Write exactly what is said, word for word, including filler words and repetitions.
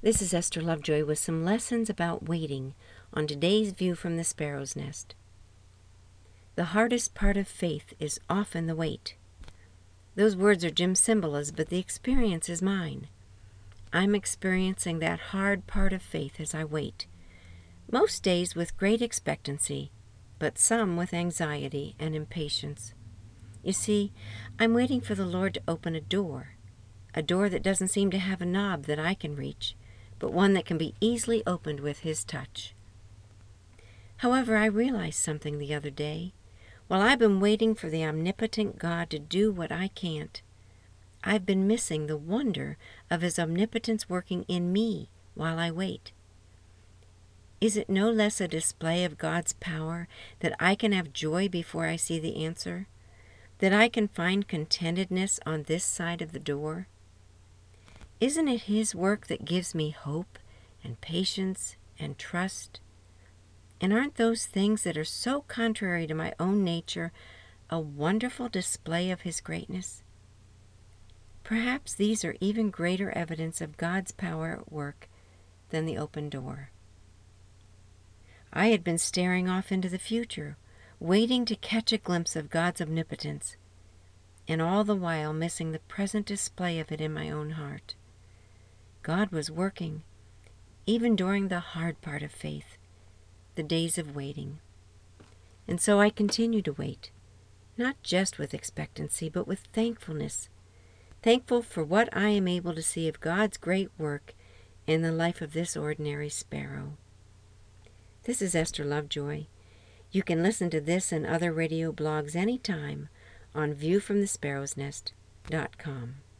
This is Esther Lovejoy with some lessons about waiting on today's View from the Sparrow's Nest. The hardest part of faith is often the wait. Those words are Jim Cymbala's, but the experience is mine. I'm experiencing that hard part of faith as I wait. Most days with great expectancy, but some with anxiety and impatience. You see, I'm waiting for the Lord to open a door, a door that doesn't seem to have a knob that I can reach, but one that can be easily opened with His touch. However, I realized something the other day. While I've been waiting for the omnipotent God to do what I can't, I've been missing the wonder of His omnipotence working in me while I wait. Is it no less a display of God's power that I can have joy before I see the answer? That I can find contentedness on this side of the door? Isn't it His work that gives me hope and patience and trust? And aren't those things that are so contrary to my own nature a wonderful display of His greatness? Perhaps these are even greater evidence of God's power at work than the open door. I had been staring off into the future, waiting to catch a glimpse of God's omnipotence, and all the while missing the present display of it in my own heart. God was working, even during the hard part of faith, the days of waiting. And so I continue to wait, not just with expectancy, but with thankfulness, thankful for what I am able to see of God's great work in the life of this ordinary sparrow. This is Esther Lovejoy. You can listen to this and other radio blogs anytime on view from the sparrows nest dot com.